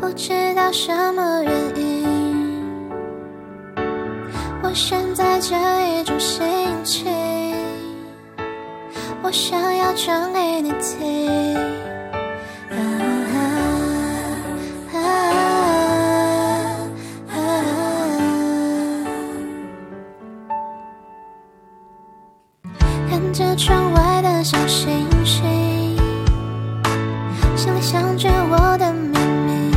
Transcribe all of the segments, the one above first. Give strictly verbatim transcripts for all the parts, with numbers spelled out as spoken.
不知道什么原因，我现在这一种心情，我想要唱给你听。啊啊啊啊看着窗外的小星星，心里想着我的秘密，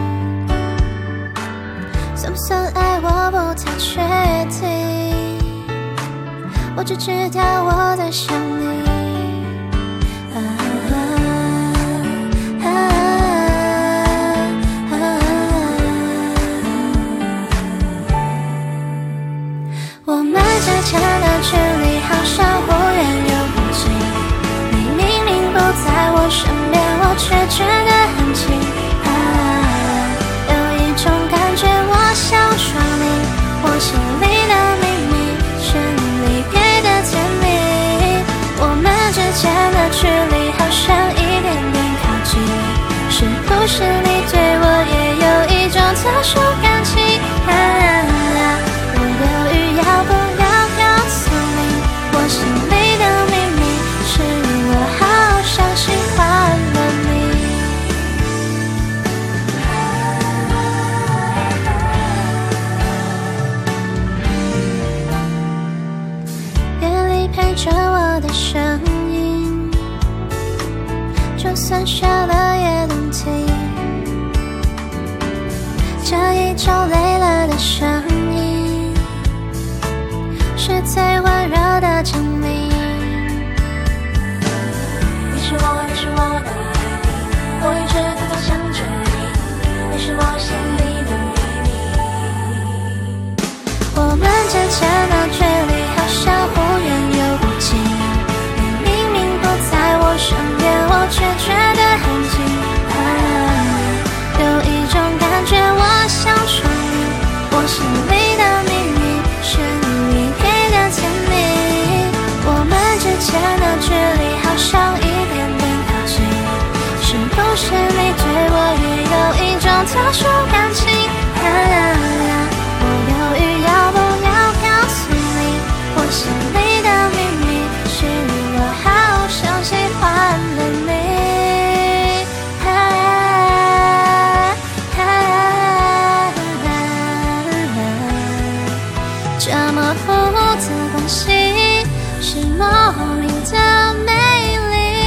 算不算爱我不太确定，我只知道我在想你。啊啊啊啊我们之间的距离好像忽远又不近，你明明不在我身边，我却觉得很近。啊，有一种感觉我想说明，我心里的秘密是你给的甜蜜。我们之间的距离好像一点点靠近，是不是你对我也有一种特殊感情？啊啊我犹豫要不要告诉你，我心里的秘密是我好像喜欢了你。夜里陪着我的声音，就算睡了也能听，这一种累了的声音是最温柔的证明。你是我，你是我的秘密，我一直偷偷想着你，你是我心里的秘密。我们之间的距离好像忽远又不近，你明明不在我身边，我却觉得很近。啊，有一种感觉我想说明，我心里的秘密是你给的甜蜜。我们之间的距离好像一点点靠近，是不是你对我也有一种特殊感情？啊啊啊我犹豫要不要告诉你，我心里的秘密是我好像喜欢了你。啊啊啊这么复杂的关系是莫名的美丽。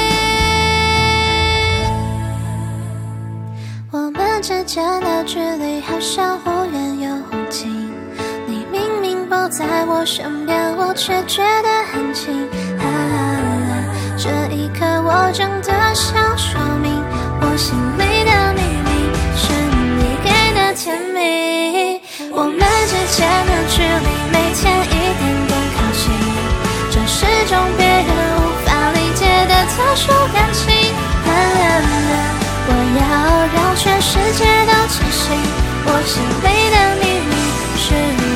我们之间的距离好像忽远又忽近，你明明不在我身边，我却觉得很近。啊这一刻我真的想说明，我心里的秘密是你给的甜蜜。我们之间的距离每天一点点靠近，这是种别人无法理解的特殊感情。啊啊我要让全世界都清醒，我心里的秘密是